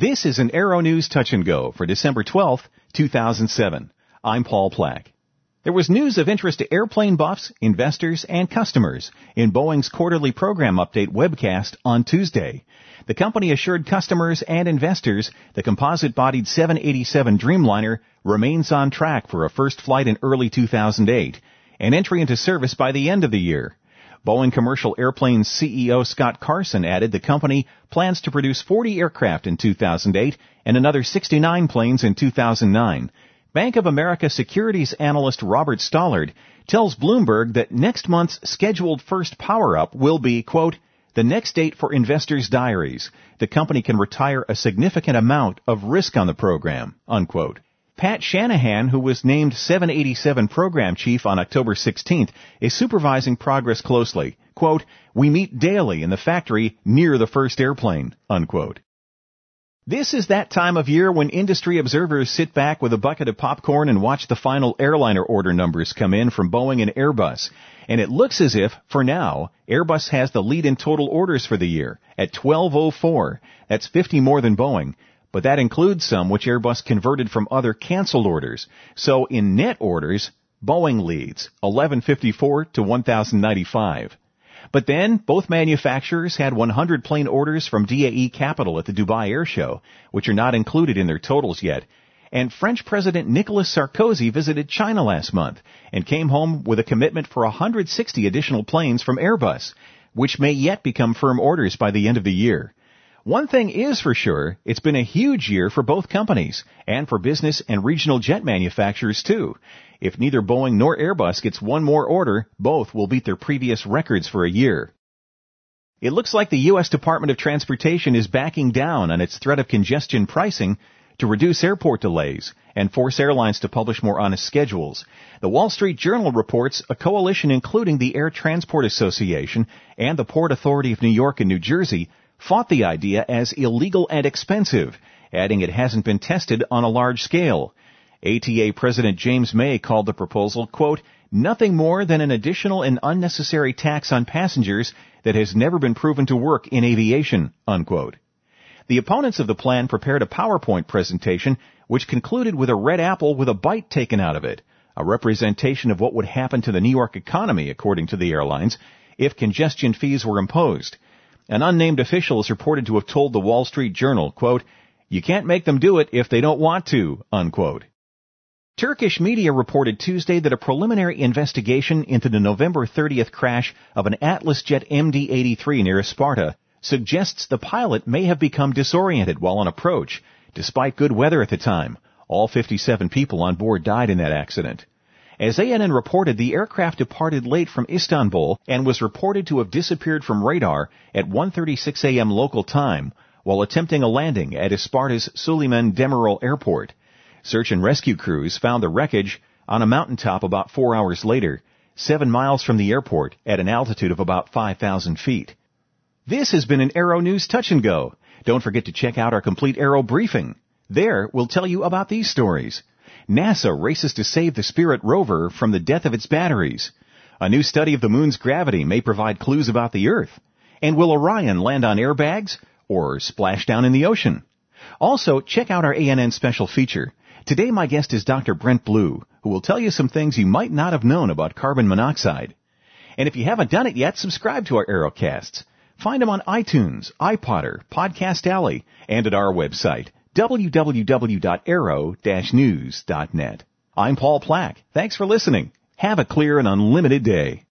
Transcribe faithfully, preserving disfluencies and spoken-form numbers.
This is an Aero News Touch and Go for December twelfth, two thousand seven. I'm Paul Plack. There was news of interest to airplane buffs, investors, and customers in Boeing's quarterly program update webcast on Tuesday. The company assured customers and investors the composite-bodied seven eighty-seven Dreamliner remains on track for a first flight in early two thousand eight and entry into service by the end of the year. Boeing Commercial Airplanes C E O Scott Carson added the company plans to produce forty aircraft in two thousand eight and another sixty-nine planes in two thousand nine. Bank of America securities analyst Robert Stollard tells Bloomberg that next month's scheduled first power-up will be, quote, the next date for investors' diaries. The company can retire a significant amount of risk on the program, unquote. Pat Shanahan, who was named seven eighty-seven program chief on October sixteenth, is supervising progress closely. Quote, we meet daily in the factory near the first airplane, unquote. This is that time of year when industry observers sit back with a bucket of popcorn and watch the final airliner order numbers come in from Boeing and Airbus. And it looks as if, for now, Airbus has the lead in total orders for the year at twelve oh four. That's fifty more than Boeing. But that includes some which Airbus converted from other canceled orders. So in net orders, Boeing leads, eleven fifty-four to one thousand ninety-five. But then, both manufacturers had one hundred plane orders from D A E Capital at the Dubai Air Show, which are not included in their totals yet. And French President Nicolas Sarkozy visited China last month and came home with a commitment for one hundred sixty additional planes from Airbus, which may yet become firm orders by the end of the year. One thing is for sure, it's been a huge year for both companies, and for business and regional jet manufacturers too. If neither Boeing nor Airbus gets one more order, both will beat their previous records for a year. It looks like the U S Department of Transportation is backing down on its threat of congestion pricing to reduce airport delays and force airlines to publish more honest schedules. The Wall Street Journal reports a coalition including the Air Transport Association and the Port Authority of New York and New Jersey fought the idea as illegal and expensive, adding it hasn't been tested on a large scale. A T A President James May called the proposal, quote, nothing more than an additional and unnecessary tax on passengers that has never been proven to work in aviation, unquote. The opponents of the plan prepared a PowerPoint presentation which concluded with a red apple with a bite taken out of it, a representation of what would happen to the New York economy, according to the airlines, if congestion fees were imposed. An unnamed official is reported to have told the Wall Street Journal, quote, you can't make them do it if they don't want to, unquote. Turkish media reported Tuesday that a preliminary investigation into the November thirtieth crash of an Atlas jet M D eighty-three near Isparta suggests the pilot may have become disoriented while on approach. Despite good weather at the time, all fifty-seven people on board died in that accident. As A N N reported, the aircraft departed late from Istanbul and was reported to have disappeared from radar at one thirty-six a.m. local time while attempting a landing at Isparta's Suleiman Demirel Airport. Search and rescue crews found the wreckage on a mountaintop about four hours later, seven miles from the airport at an altitude of about five thousand feet. This has been an Aero News Touch and Go. Don't forget to check out our complete Aero briefing. There, we'll tell you about these stories. NASA races to save the Spirit rover from the death of its batteries. A new study of the moon's gravity may provide clues about the Earth. And will Orion land on airbags or splash down in the ocean? Also, check out our A N N special feature. Today my guest is Doctor Brent Blue, who will tell you some things you might not have known about carbon monoxide. And if you haven't done it yet, subscribe to our Aerocasts. Find them on iTunes, iPodder, Podcast Alley, and at our website, w w w dot aero dash news dot net. I'm Paul Plack. Thanks for listening. Have a clear and unlimited day.